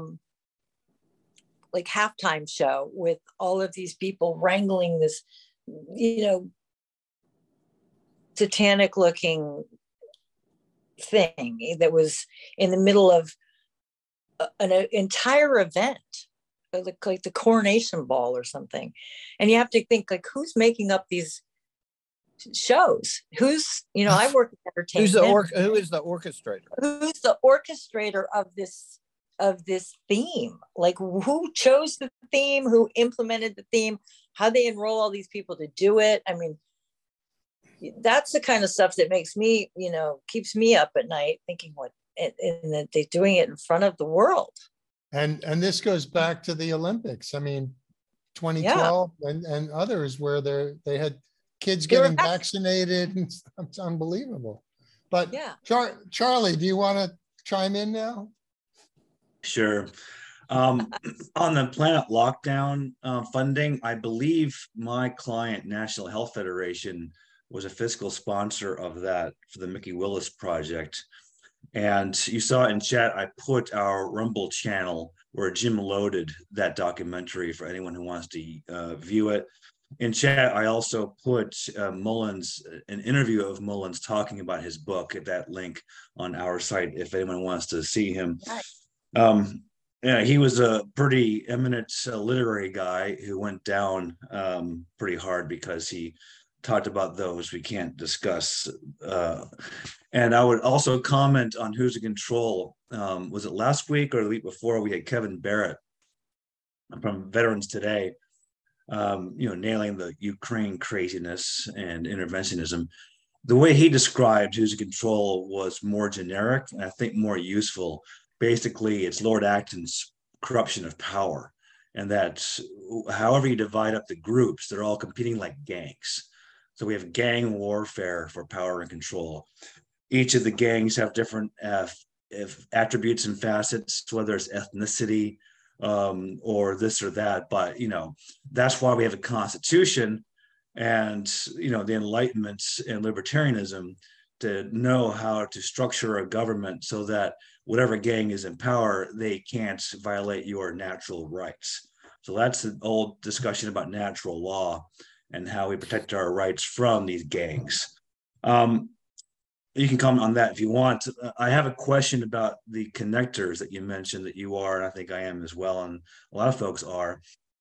like halftime show with all of these people wrangling this, you know, satanic looking thing that was in the middle of an entire event, like the coronation ball or something. And you have to think, like, who's making up these shows? Who's, you know, I work in entertainment. Who is the orchestrator? Who's the orchestrator of this theme? Like, who chose the theme? Who implemented the theme? How they enroll all these people to do it? I mean, that's the kind of stuff that makes me, you know, keeps me up at night thinking and that they're doing it in front of the world. And this goes back to the Olympics. I mean, 2012 and others where they had kids getting vaccinated, and it's unbelievable. But yeah, Charlie, do you want to chime in now? Sure. On the Planet Lockdown funding, I believe my client, National Health Federation, was a fiscal sponsor of that for the Mickey Willis project. And you saw in chat, I put our Rumble channel where Jim loaded that documentary for anyone who wants to view it. In chat, I also put Mullins, an interview of Mullins talking about his book at that link on our site if anyone wants to see him. Yeah, he was a pretty eminent literary guy who went down pretty hard because he talked about those we can't discuss. And I would also comment on Who's in Control. Was it last week or the week before? We had Kevin Barrett from Veterans Today nailing the Ukraine craziness and interventionism. The way he described who's in control was more generic and I think more useful. Basically, it's Lord Acton's corruption of power, and that however you divide up the groups, they're all competing like gangs. So we have gang warfare for power and control. Each of the gangs have different attributes and facets, whether it's ethnicity or this or that. But that's why we have a constitution and the Enlightenment and libertarianism to know how to structure a government so that whatever gang is in power, they can't violate your natural rights. So that's an old discussion about natural law and how we protect our rights from these gangs. You can comment on that if you want. I have a question about the connectors that you mentioned that you are, and I think I am as well, and a lot of folks are.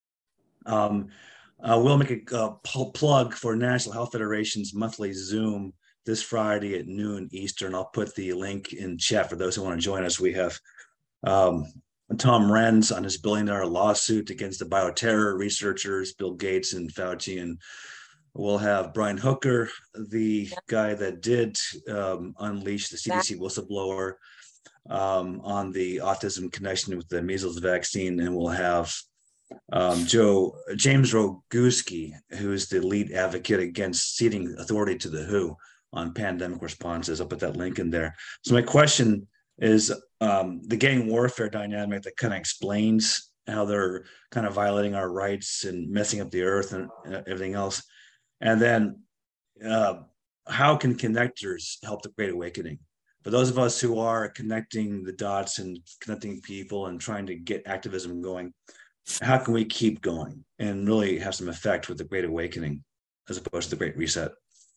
We'll make a plug for National Health Federation's monthly Zoom this Friday at noon Eastern. I'll put the link in chat for those who want to join us. We have Tom Renz on his billion-dollar lawsuit against the bioterror researchers, Bill Gates and Fauci, and we'll have Brian Hooker, the guy that did unleash the CDC whistleblower on the autism connection with the measles vaccine, and we'll have James Roguski, who is the lead advocate against ceding authority to the WHO on pandemic responses. I'll put that link in there. So my question is the gang warfare dynamic that kind of explains how they're kind of violating our rights and messing up the earth and everything else. And then how can connectors help the Great Awakening? For those of us who are connecting the dots and connecting people and trying to get activism going, how can we keep going and really have some effect with the Great Awakening as opposed to the Great Reset?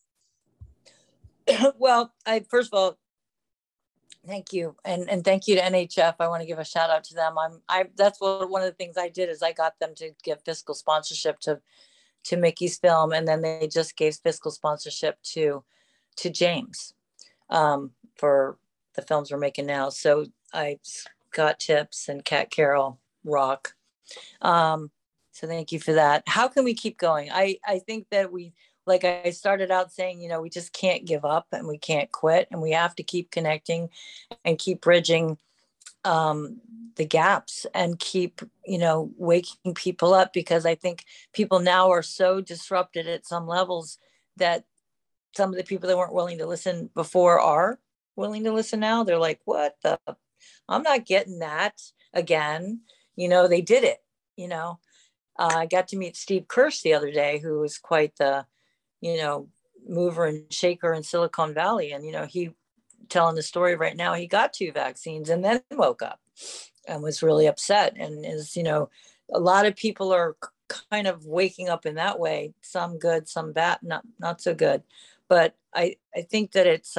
Well, first of all, thank you. And thank you to NHF. I want to give a shout out to them. That's one of the things I did is I got them to give fiscal sponsorship to Mickey's film. And then they just gave fiscal sponsorship to James for the films we're making now. So I got tips, and Cat Carroll rock. So thank you for that. How can we keep going? I think that like I started out saying, we just can't give up and we can't quit, and we have to keep connecting and keep bridging the gaps and keep, waking people up, because I think people now are so disrupted at some levels that some of the people that weren't willing to listen before are willing to listen now. They're like, I'm not getting that again. They did it, I got to meet Steve Kirsch the other day, who was quite the, mover and shaker in Silicon Valley. And, he telling the story right now, he got 2 vaccines and then woke up and was really upset. And is, a lot of people are kind of waking up in that way, some good, some bad, not so good. But I think that it's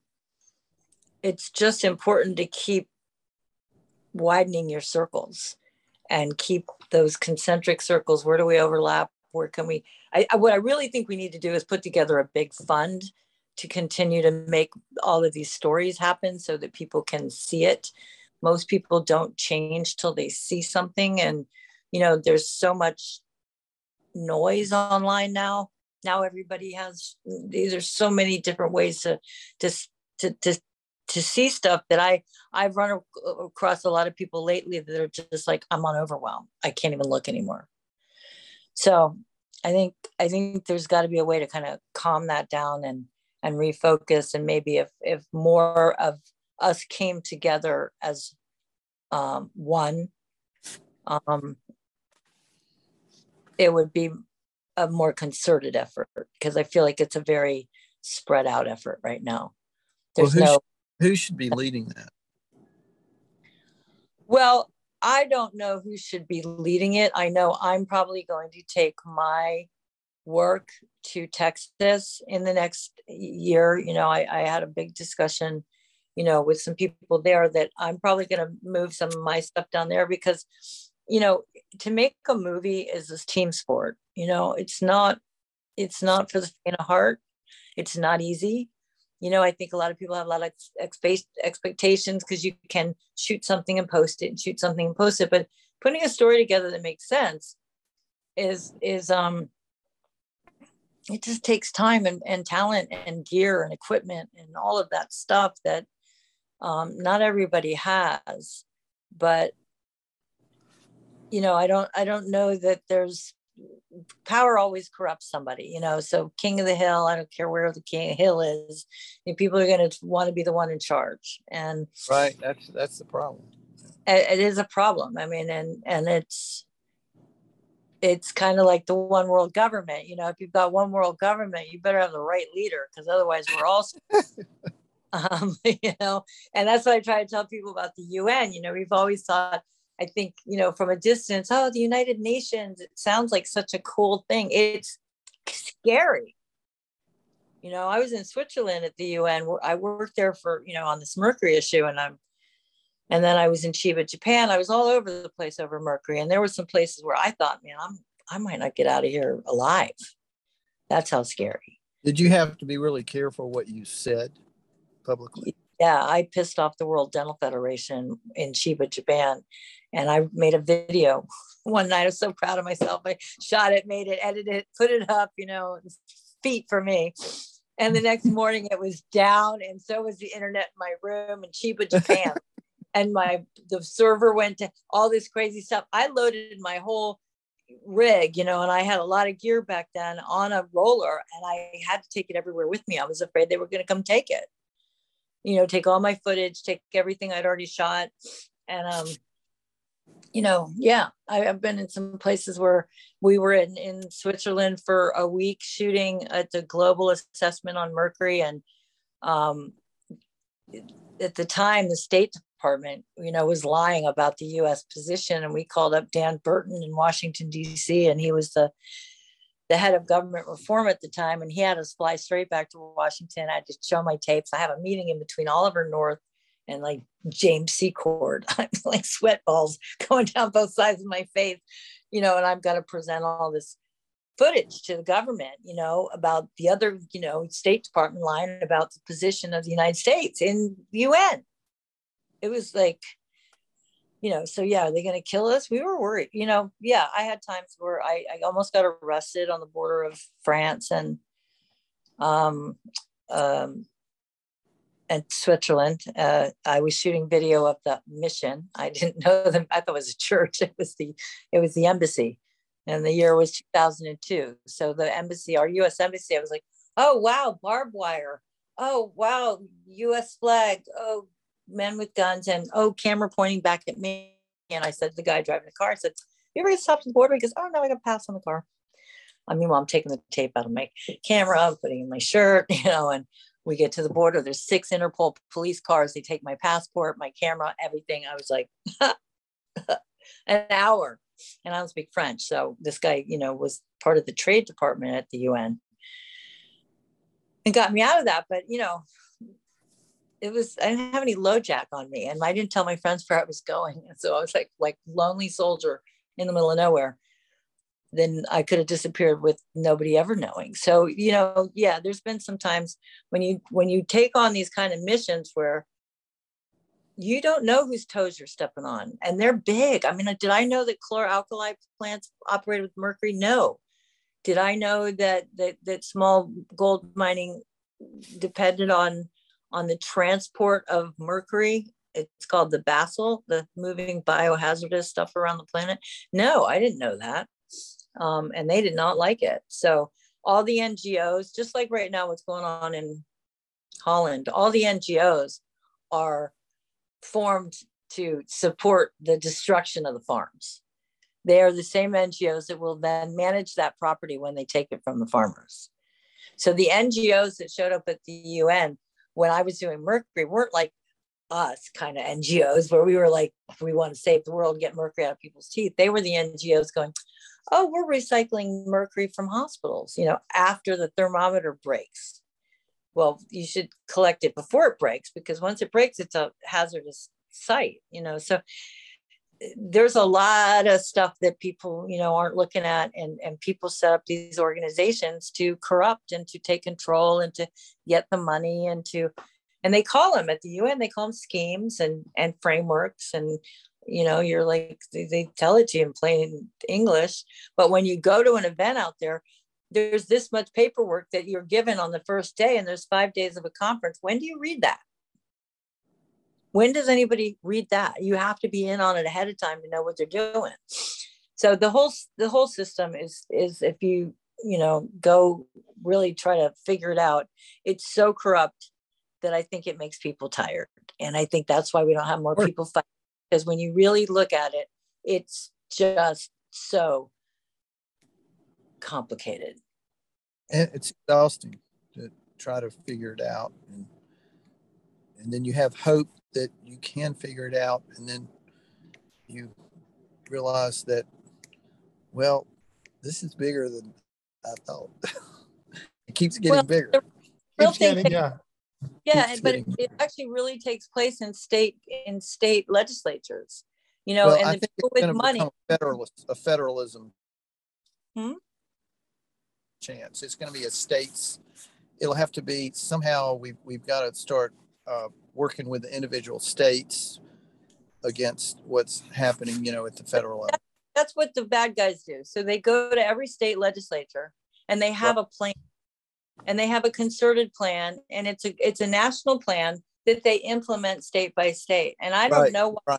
just important to keep widening your circles and keep those concentric circles. Where do we overlap? Where can we, what I really think we need to do is put together a big fund to continue to make all of these stories happen so that people can see it. Most people don't change till they see something. And, there's so much noise online now. Now everybody has, there's so many different ways to see stuff that I've run across a lot of people lately that are just like, I'm on overwhelm. I can't even look anymore. So I think there's got to be a way to kind of calm that down and refocus. And maybe if more of us came together as one, it would be a more concerted effort, because I feel like it's a very spread out effort right now. Who should be leading that? Well, I don't know who should be leading it. I know I'm probably going to take my work to Texas in the next year. I had a big discussion, with some people there that I'm probably going to move some of my stuff down there, because, to make a movie is this team sport. It's not for the faint of heart. It's not easy. I think a lot of people have a lot of expectations, because you can shoot something and post it and shoot something and post it. But putting a story together that makes sense is it just takes time and talent and gear and equipment and all of that stuff that not everybody has. But I don't know that there's power always corrupts somebody, so king of the hill, I don't care where the king of the hill is, people are going to want to be the one in charge. And right, that's the problem. It is a problem. I mean, and it's kind of like the one world government. If you've got one world government, you better have the right leader, because otherwise we're all and that's what I try to tell people about the UN. We've always thought, I think, from a distance, oh, the United Nations, it sounds like such a cool thing. It's scary. I was in Switzerland at the UN. I worked there for, on this mercury issue, and then I was in Chiba, Japan. I was all over the place over mercury. And there were some places where I thought, man, I might not get out of here alive. That's how scary. Did you have to be really careful what you said publicly? Yeah, I pissed off the World Dental Federation in Chiba, Japan. And I made a video one night. I was so proud of myself. I shot it, made it, edited it, put it up, feat for me. And the next morning it was down. And so was the internet in my room in Chiba, Japan. And the server went to all this crazy stuff. I loaded my whole rig, and I had a lot of gear back then on a roller, and I had to take it everywhere with me. I was afraid they were going to come take it, take all my footage, take everything I'd already shot. And, I've been in some places where we were in Switzerland for a week shooting at the global assessment on mercury. And at the time, the State Department, was lying about the U.S. position. And we called up Dan Burton in Washington, D.C., and he was the head of government reform at the time. And he had us fly straight back to Washington. I had to show my tapes. I have a meeting in between Oliver North and like James Secord. I'm like sweat balls going down both sides of my face, and I've got to present all this footage to the government, about the other, State Department lying about the position of the United States in the UN. It was like, so yeah, are they going to kill us? We were worried, I had times where I almost got arrested on the border of France and Switzerland. I was shooting video of the mission. I didn't know them. I thought it was a church. It was the embassy. And the year was 2002. So the embassy, our U.S. embassy, I was like, oh, wow, barbed wire. Oh, wow, U.S. flag. Oh, men with guns. And oh, camera pointing back at me. And I said to the guy driving the car, I said, you ever get stopped at the border? He goes, oh, no, I got to pass on the car. Meanwhile, I'm taking the tape out of my camera, I'm putting in my shirt, and we get to the border. There's 6 Interpol police cars. They take my passport, my camera, everything. I was like, an hour. And I don't speak French. So this guy, was part of the Trade Department at the UN and got me out of that. But, I didn't have any LoJack on me, and I didn't tell my friends where I was going. And so I was like lonely soldier in the middle of nowhere. Then I could have disappeared with nobody ever knowing. So, there's been some times when you take on these kind of missions where you don't know whose toes you're stepping on, and they're big. I mean, did I know that chloralkali plants operated with mercury? No. Did I know that small gold mining depended on the transport of mercury? It's called the basal, the moving biohazardous stuff around the planet. No, I didn't know that. And they did not like it. So all the NGOs, just like right now, what's going on in Holland, all the NGOs are formed to support the destruction of the farms. They are the same NGOs that will then manage that property when they take it from the farmers. So the NGOs that showed up at the UN when I was doing mercury weren't like us kind of NGOs where we were like, we want to save the world, get mercury out of people's teeth. They were the NGOs going, oh, we're recycling mercury from hospitals, after the thermometer breaks. Well, you should collect it before it breaks, because once it breaks, it's a hazardous site, so there's a lot of stuff that people, aren't looking at, and people set up these organizations to corrupt and to take control and to get the money and they call them at the UN, they call them schemes and frameworks. And You know, you're like, they tell it to you in plain English. But when you go to an event out there, there's this much paperwork that you're given on the first day, and there's 5 days of a conference. When do you read that? When does anybody read that? You have to be in on it ahead of time to know what they're doing. So the whole system is if you go really try to figure it out, it's so corrupt that I think it makes people tired. And I think that's why we don't have more people fight, because when you really look at it, it's just so complicated. And it's exhausting to try to figure it out. And then you have hope that you can figure it out. And then you realize that, well, this is bigger than I thought. It keeps getting bigger. But it actually really takes place in state legislatures, and the people with money. A federalism chance. It's going to be a states. It'll have to be somehow. We've got to start working with the individual states against what's happening, at the federal level. That's what the bad guys do. So they go to every state legislature and they have a plan, and they have a concerted plan, and it's a national plan that they implement state by state. And I don't know why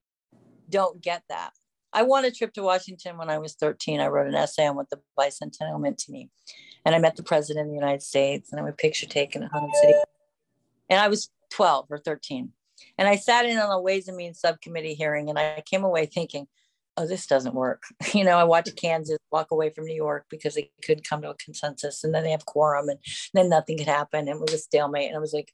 don't get that. I won a trip to Washington when I was 13. I wrote an essay on what the bicentennial meant to me. And I met the president of the United States, and I had a picture taken at Huntington City. And I was 12 or 13. And I sat in on a Ways and Means subcommittee hearing, and I came away thinking, oh, this doesn't work. I watched Kansas walk away from New York because they couldn't come to a consensus, and then they have quorum, and then nothing could happen. And it was a stalemate. And I was like,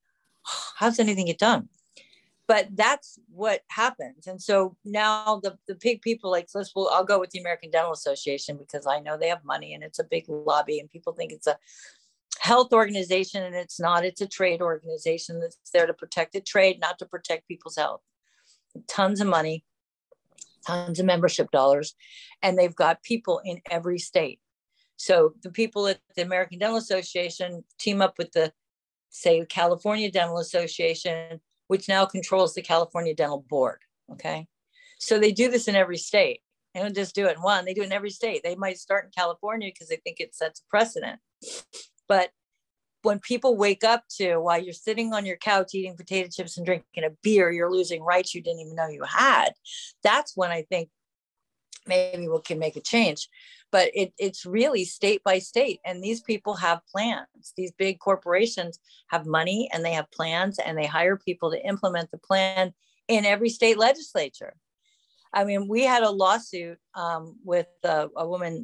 oh, how does anything get done? But that's what happens. And so now the big people like this, I'll go with the American Dental Association because I know they have money and it's a big lobby, and people think it's a health organization, and it's not. It's a trade organization that's there to protect the trade, not to protect people's health. Tons of money, tons of membership dollars, and they've got people in every state. So the people at the American Dental Association team up with the California Dental Association, which now controls the California Dental Board. Okay. So they do this in every state. They don't just do it in one, they do it in every state. They might start in California because they think it sets a precedent. But when people wake up to, while you're sitting on your couch eating potato chips and drinking a beer, you're losing rights you didn't even know you had. That's when I think maybe we can make a change. But it's really state by state. And these people have plans. These big corporations have money, and they have plans, and they hire people to implement the plan in every state legislature. I mean, we had a lawsuit with a woman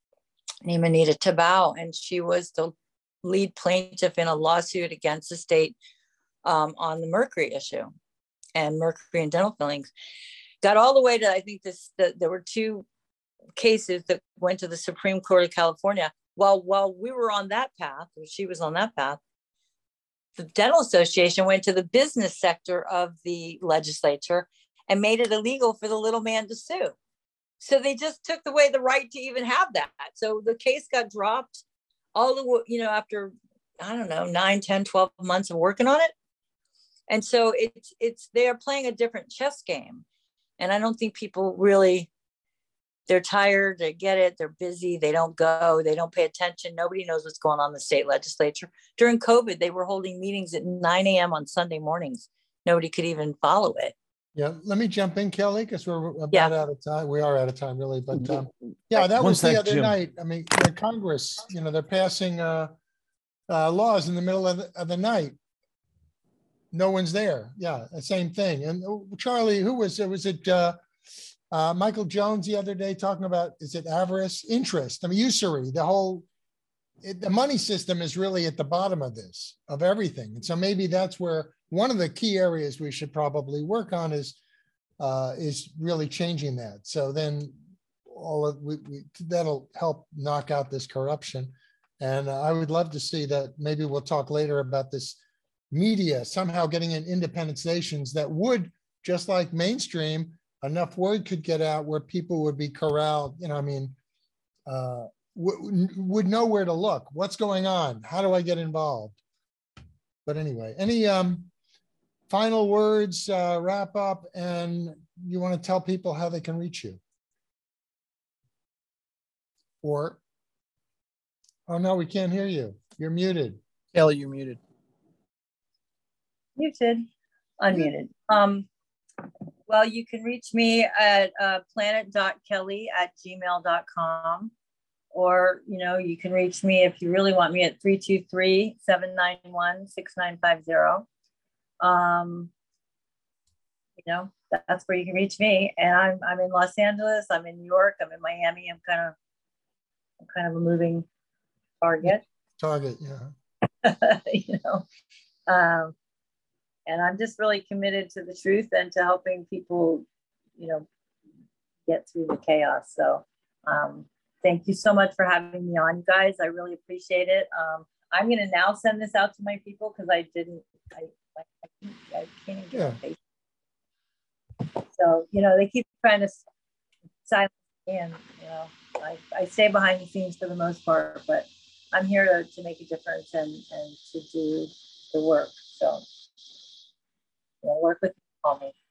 named Anita Tabao, and she was the lead plaintiff in a lawsuit against the state on the mercury issue and mercury and dental fillings. Got all the way to, I think there were 2 cases that went to the Supreme Court of California. While we were on that path, or she was on that path, the Dental Association went to the business sector of the legislature and made it illegal for the little man to sue. So they just took away the right to even have that. So the case got dropped after, I don't know, 9, 10, 12 months of working on it. And so they are playing a different chess game. And I don't think people really, they're tired, they get it, they're busy, they don't go, they don't pay attention. Nobody knows what's going on in the state legislature. During COVID, they were holding meetings at 9 a.m. on Sunday mornings. Nobody could even follow it. Yeah, let me jump in, Kelly, because we're about out of time. We are out of time, really. But that was the other night. I mean, the Congress, they're passing laws in the middle of the night. No one's there. Yeah, the same thing. And Charlie, who was it? Was it Michael Jones the other day talking about, is it avarice, interest? I mean, usury, the money system is really at the bottom of this, of everything. And so maybe that's where one of the key areas we should probably work on is really changing that. So then that'll help knock out this corruption. And I would love to see that. Maybe we'll talk later about this media somehow getting in independent stations that would, just like mainstream, enough word could get out where people would be corralled, would know where to look. What's going on? How do I get involved? But anyway, any final words, wrap up? And you want to tell people how they can reach you? Or, oh no, we can't hear you. You're muted. Kelly, you're muted. Muted, unmuted. Well, you can reach me at planet.kelly@gmail.com, or, you can reach me if you really want me at 323-791-6950. That's where you can reach me. And I'm in Los Angeles, I'm in New York, I'm in Miami. I'm kind of a moving target. Yeah. And I'm just really committed to the truth and to helping people, get through the chaos. So thank you so much for having me on, you guys. I really appreciate it. I'm going to now send this out to my people because I can't even get on Facebook. So, they keep trying to silence me, and, I stay behind the scenes for the most part, but I'm here to make a difference and to do the work. So, work with me, call me.